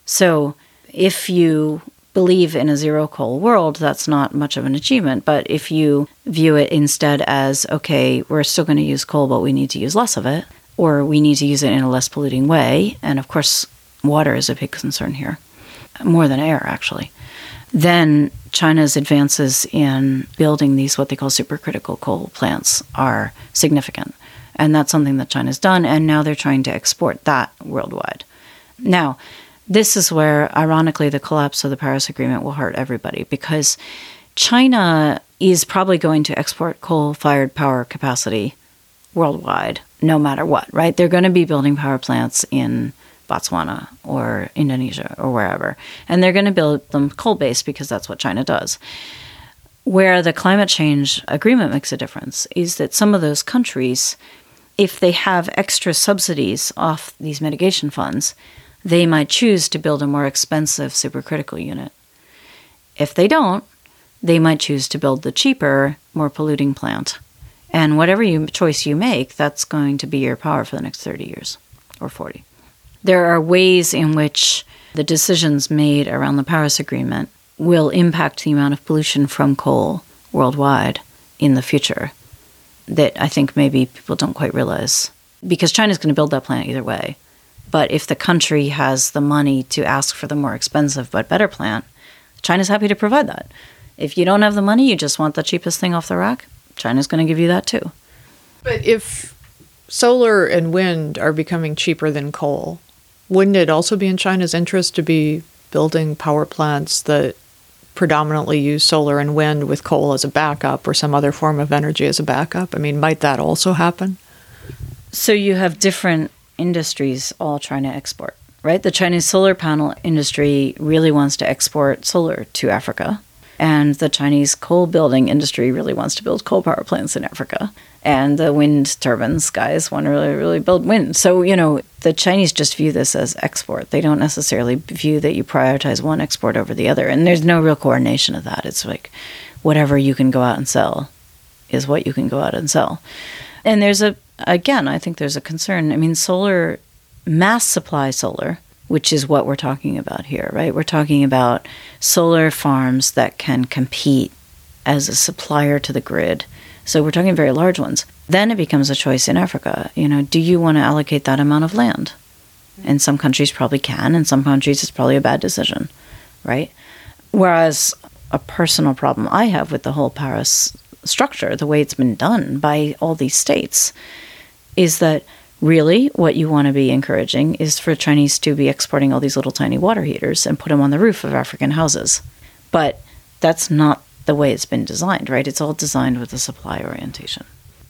G: So if you believe in a zero-coal world, that's not much of an achievement. But if you view it instead as, okay, we're still going to use coal, but we need to use less of it, or we need to use it in a less polluting way, and of course, water is a big concern here, more than air, actually, then China's advances in building these what they call supercritical coal plants are significant. And that's something that China's done, and now they're trying to export that worldwide. Now, this is where, ironically, the collapse of the Paris Agreement will hurt everybody, because China is probably going to export coal-fired power capacity worldwide, no matter what, right? They're going to be building power plants in Botswana or Indonesia or wherever. And they're going to build them coal-based because that's what China does. Where the climate change agreement makes a difference is that some of those countries, if they have extra subsidies off these mitigation funds, they might choose to build a more expensive supercritical unit. If they don't, they might choose to build the cheaper, more polluting plant. And whatever choice you make, that's going to be your power for the next 30 years or 40. There are ways in which the decisions made around the Paris Agreement will impact the amount of pollution from coal worldwide in the future that I think maybe people don't quite realize. Because China's going to build that plant either way. But if the country has the money to ask for the more expensive but better plant, China's happy to provide that. If you don't have the money, you just want the cheapest thing off the rack, China's going to give you that too.
A: But if solar and wind are becoming cheaper than coal, wouldn't it also be in China's interest to be building power plants that predominantly use solar and wind with coal as a backup or some other form of energy as a backup? I mean, might that also happen?
G: So you have different industries all trying to export, right? The Chinese solar panel industry really wants to export solar to Africa. And the Chinese coal building industry really wants to build coal power plants in Africa. And the wind turbines guys want to really build wind. So, the Chinese just view this as export. They don't necessarily view that you prioritize one export over the other. And there's no real coordination of that. It's like whatever you can go out and sell is what you can go out and sell. And I think there's a concern. I mean, solar mass supply solar, which is what we're talking about here, right? We're talking about solar farms that can compete as a supplier to the grid. So we're talking very large ones. Then it becomes a choice in Africa. Do you want to allocate that amount of land? And some countries probably can, and some countries it's probably a bad decision, right? Whereas a personal problem I have with the whole Paris structure, the way it's been done by all these states, is that really what you want to be encouraging is for Chinese to be exporting all these little tiny water heaters and put them on the roof of African houses. But that's not the way it's been designed, right? It's all designed with a supply orientation.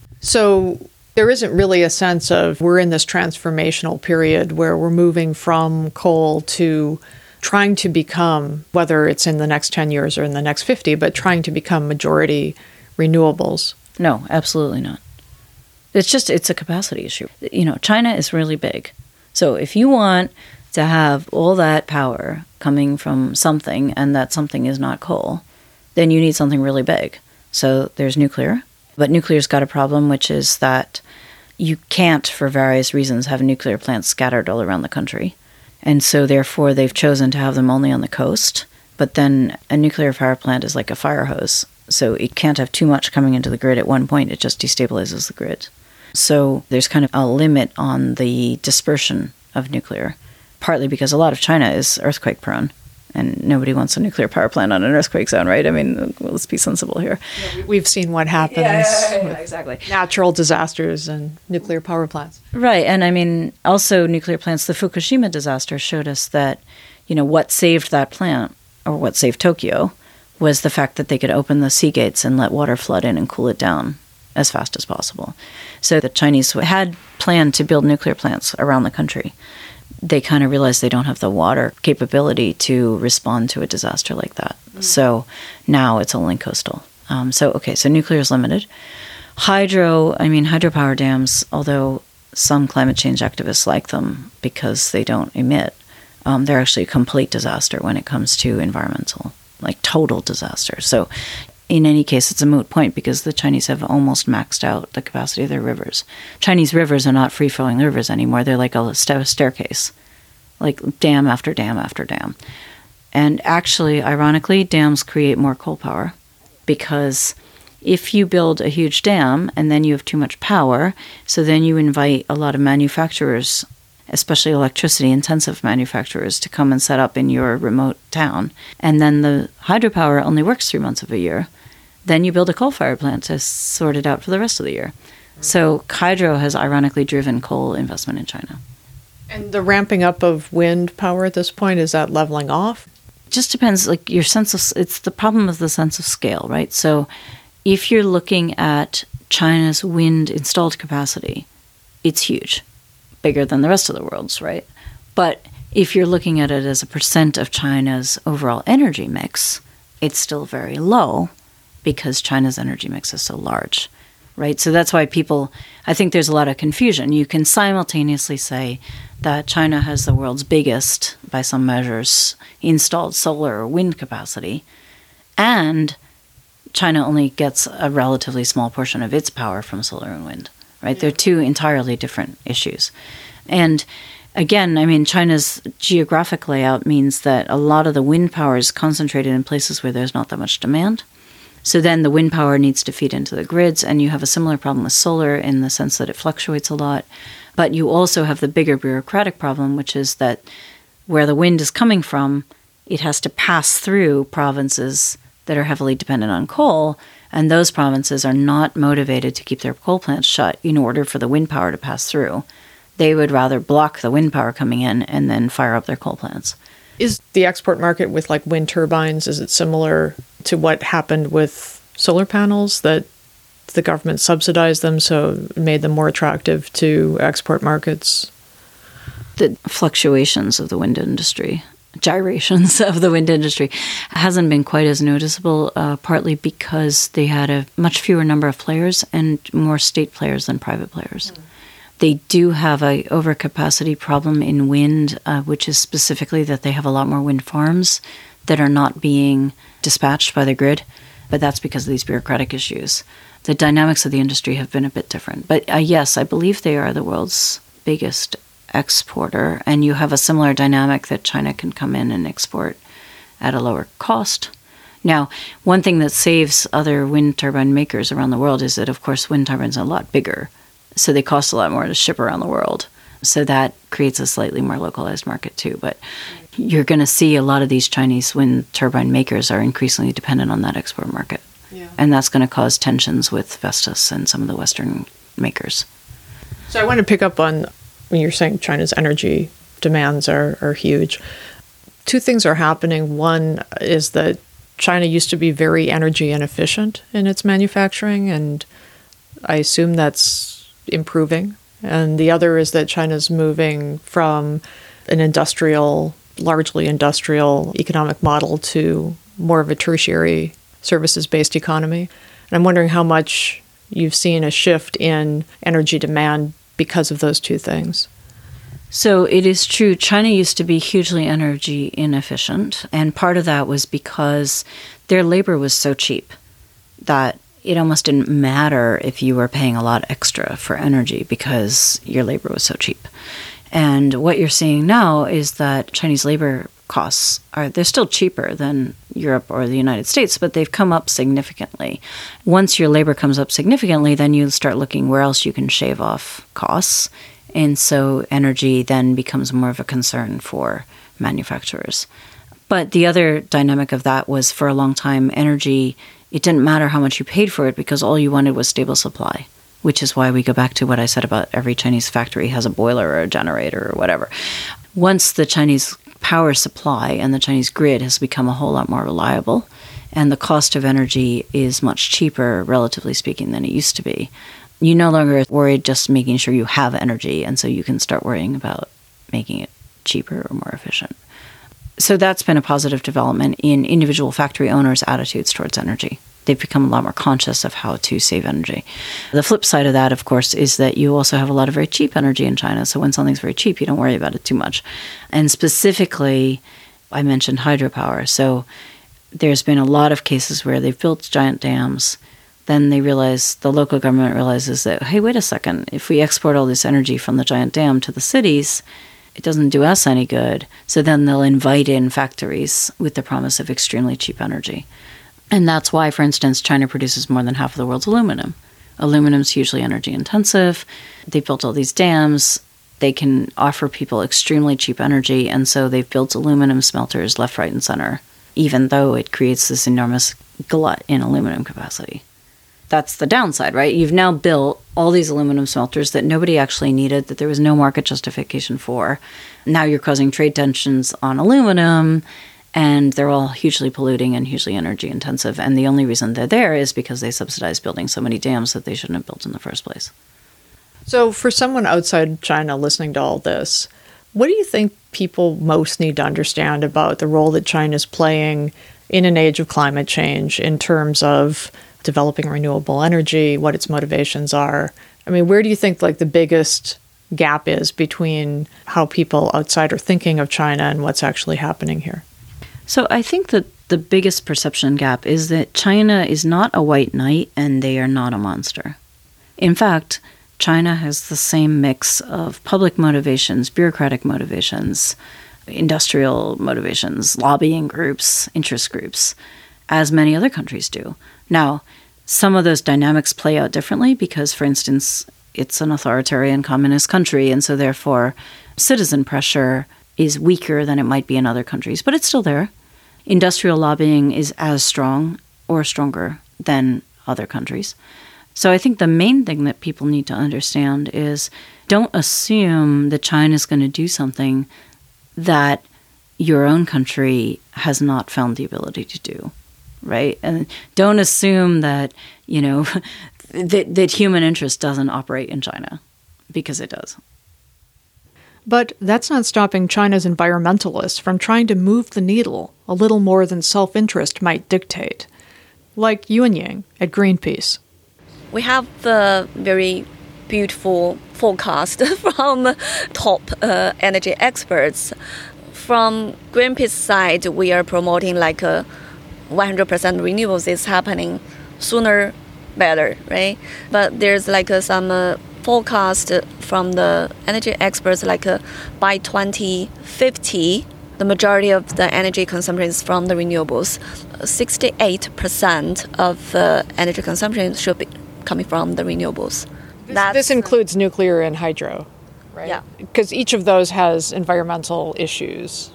A: So there isn't really a sense of we're in this transformational period where we're moving from coal to trying to become, whether it's in the next 10 years or in the next 50, but trying to become majority renewables.
G: No, absolutely not. It's a capacity issue. China is really big. So if you want to have all that power coming from something and that something is not coal, then you need something really big. So there's nuclear. But nuclear's got a problem, which is that you can't, for various reasons, have nuclear plants scattered all around the country. And so therefore they've chosen to have them only on the coast. But then a nuclear power plant is like a fire hose. So it can't have too much coming into the grid at one point. It just destabilizes the grid. So there's kind of a limit on the dispersion of nuclear, partly because a lot of China is earthquake prone. And nobody wants a nuclear power plant on an earthquake zone, right? I mean, let's be sensible here.
A: Yeah, we've seen what happens with
G: exactly.
A: natural disasters and nuclear power plants.
G: Right. And I mean, also nuclear plants, the Fukushima disaster showed us that, what saved that plant, or what saved Tokyo, was the fact that they could open the sea gates and let water flood in and cool it down as fast as possible. So the Chinese had planned to build nuclear plants around the country. They kind of realized they don't have the water capability to respond to a disaster like that. So now it's only coastal. So nuclear is limited. Hydropower dams, although some climate change activists like them because they don't emit, they're actually a complete disaster when it comes to environmental, like total disaster. So in any case, it's a moot point because the Chinese have almost maxed out the capacity of their rivers. Chinese rivers are not free-flowing rivers anymore. They're like a staircase, like dam after dam after dam. And actually, ironically, dams create more coal power because if you build a huge dam and then you have too much power, so then you invite a lot of manufacturers, especially electricity-intensive manufacturers, to come and set up in your remote town. And then the hydropower only works 3 months of a year. Then you build a coal-fired plant to sort it out for the rest of the year. So hydro has ironically driven coal investment in China.
A: And the ramping up of wind power at this point, is that leveling off?
G: It just depends, like your sense of, it's the problem of the sense of scale, right? So if you're looking at China's wind installed capacity, it's huge, bigger than the rest of the world's, right? But if you're looking at it as a percent of China's overall energy mix, it's still very low because China's energy mix is so large, right? So that's why I think there's a lot of confusion. You can simultaneously say that China has the world's biggest, by some measures, installed solar or wind capacity, and China only gets a relatively small portion of its power from solar and wind, right? Yeah. They're two entirely different issues. And again, China's geographic layout means that a lot of the wind power is concentrated in places where there's not that much demand. So then the wind power needs to feed into the grids, and you have a similar problem with solar in the sense that it fluctuates a lot. But you also have the bigger bureaucratic problem, which is that where the wind is coming from, it has to pass through provinces that are heavily dependent on coal, and those provinces are not motivated to keep their coal plants shut in order for the wind power to pass through. They would rather block the wind power coming in and then fire up their coal plants.
A: Is the export market with like wind turbines, is it similar to what happened with solar panels, that the government subsidized them so it made them more attractive to export markets?
G: The fluctuations of the wind industry, gyrations of the wind industry, hasn't been quite as noticeable, partly because they had a much fewer number of players and more state players than private players. They do have a overcapacity problem in wind, which is specifically that they have a lot more wind farms that are not being dispatched by the grid, but that's because of these bureaucratic issues. The dynamics of the industry have been a bit different. But yes, I believe they are the world's biggest exporter, and you have a similar dynamic that China can come in and export at a lower cost. Now, one thing that saves other wind turbine makers around the world is that, of course, wind turbines are a lot bigger, so they cost a lot more to ship around the world. So that creates a slightly more localized market too. But you're going to see a lot of these Chinese wind turbine makers are increasingly dependent on that export market. Yeah. And that's going to cause tensions with Vestas and some of the Western makers.
A: So I want to pick up on when you're saying China's energy demands are huge. Two things are happening. One is that China used to be very energy inefficient in its manufacturing, and I assume that's improving. And the other is that China's moving from an largely industrial economic model to more of a tertiary services-based economy. And I'm wondering how much you've seen a shift in energy demand because of those two things.
G: So it is true, China used to be hugely energy inefficient, and part of that was because their labor was so cheap that it almost didn't matter if you were paying a lot extra for energy because your labor was so cheap. And what you're seeing now is that Chinese labor costs they're still cheaper than Europe or the United States, but they've come up significantly. Once your labor comes up significantly, then you start looking where else you can shave off costs. And so energy then becomes more of a concern for manufacturers. But the other dynamic of that was, for a long time, energy, it didn't matter how much you paid for it because all you wanted was stable supply, which is why we go back to what I said about every Chinese factory has a boiler or a generator or whatever. Once the Chinese power supply and the Chinese grid has become a whole lot more reliable, and the cost of energy is much cheaper, relatively speaking, than it used to be, you no longer worry just making sure you have energy, and so you can start worrying about making it cheaper or more efficient. So that's been a positive development in individual factory owners' attitudes towards energy. They've become a lot more conscious of how to save energy. The flip side of that, of course, is that you also have a lot of very cheap energy in China. So when something's very cheap, you don't worry about it too much. And specifically, I mentioned hydropower. So there's been a lot of cases where they've built giant dams. Then they realize, the local government realizes that, hey, wait a second, if we export all this energy from the giant dam to the cities, it doesn't do us any good. So then they'll invite in factories with the promise of extremely cheap energy. And that's why, for instance, China produces more than half of the world's aluminum. Aluminum's hugely energy intensive. They built all these dams. They can offer people extremely cheap energy. And so they've built aluminum smelters left, right, and center, even though it creates this enormous glut in aluminum capacity. That's the downside, right? You've now built all these aluminum smelters that nobody actually needed, that there was no market justification for. Now you're causing trade tensions on aluminum, and they're all hugely polluting and hugely energy intensive. And the only reason they're there is because they subsidize building so many dams that they shouldn't have built in the first place.
A: So for someone outside China listening to all this, what do you think people most need to understand about the role that China is playing in an age of climate change in terms of developing renewable energy, what its motivations are? I mean, where do you think the biggest gap is between how people outside are thinking of China and what's actually happening here?
G: So I think that the biggest perception gap is that China is not a white knight and they are not a monster. In fact, China has the same mix of public motivations, bureaucratic motivations, industrial motivations, lobbying groups, interest groups, as many other countries do. Now, some of those dynamics play out differently because, for instance, it's an authoritarian communist country, and so therefore citizen pressure is weaker than it might be in other countries, but it's still there. Industrial lobbying is as strong or stronger than other countries. So I think the main thing that people need to understand is don't assume that China is going to do something that your own country has not found the ability to do. Right? And don't assume that, that human interest doesn't operate in China, because it does.
A: But that's not stopping China's environmentalists from trying to move the needle a little more than self-interest might dictate, like Yuan Ying at Greenpeace.
C: We have a very beautiful forecast from top energy experts. From Greenpeace side, we are promoting 100% renewables is happening sooner, better, right? But there's some forecast from the energy experts, like by 2050, the majority of the energy consumption is from the renewables. 68% of energy consumption should be coming from the renewables.
A: This includes nuclear and hydro, right?
C: Yeah.
A: Because each of those has environmental issues.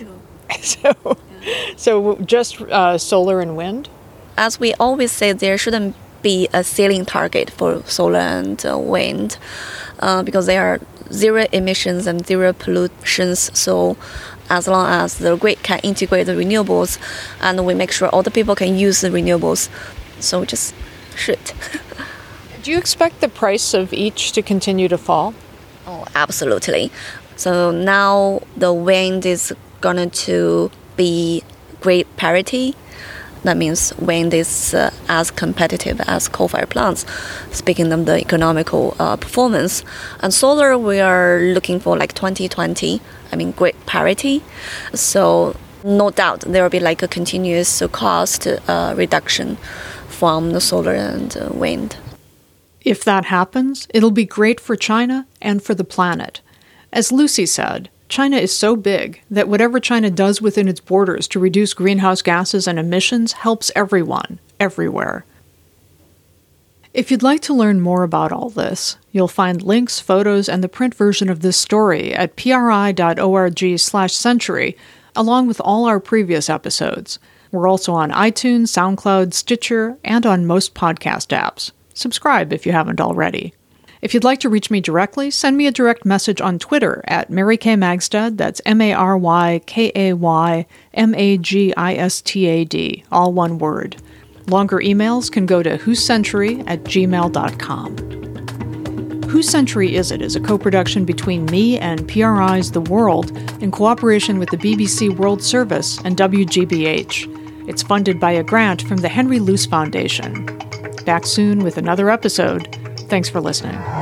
A: So just solar and wind?
C: As we always say, there shouldn't be a ceiling target for solar and wind because they are zero emissions and zero pollutions. So as long as the grid can integrate the renewables and we make sure all the people can use the renewables, so we just should.
A: Do you expect the price of each to continue to fall?
C: Oh, absolutely. So now the wind is going to be grid parity. That means wind is as competitive as coal-fired plants, speaking of the economical performance. And solar, we are looking for like 2020, grid parity. So no doubt there will be like a continuous cost reduction from the solar and wind.
A: If that happens, it'll be great for China and for the planet. As Lucy said, China is so big that whatever China does within its borders to reduce greenhouse gases and emissions helps everyone, everywhere. If you'd like to learn more about all this, you'll find links, photos, and the print version of this story at pri.org/century, along with all our previous episodes. We're also on iTunes, SoundCloud, Stitcher, and on most podcast apps. Subscribe if you haven't already. If you'd like to reach me directly, send me a direct message on Twitter at Mary Kay Magstad, that's MaryKaymagistad, all one word. Longer emails can go to whocentury@gmail.com. Whose Century Is It is a co-production between me and PRI's The World in cooperation with the BBC World Service and WGBH. It's funded by a grant from the Henry Luce Foundation. Back soon with another episode. Thanks for listening.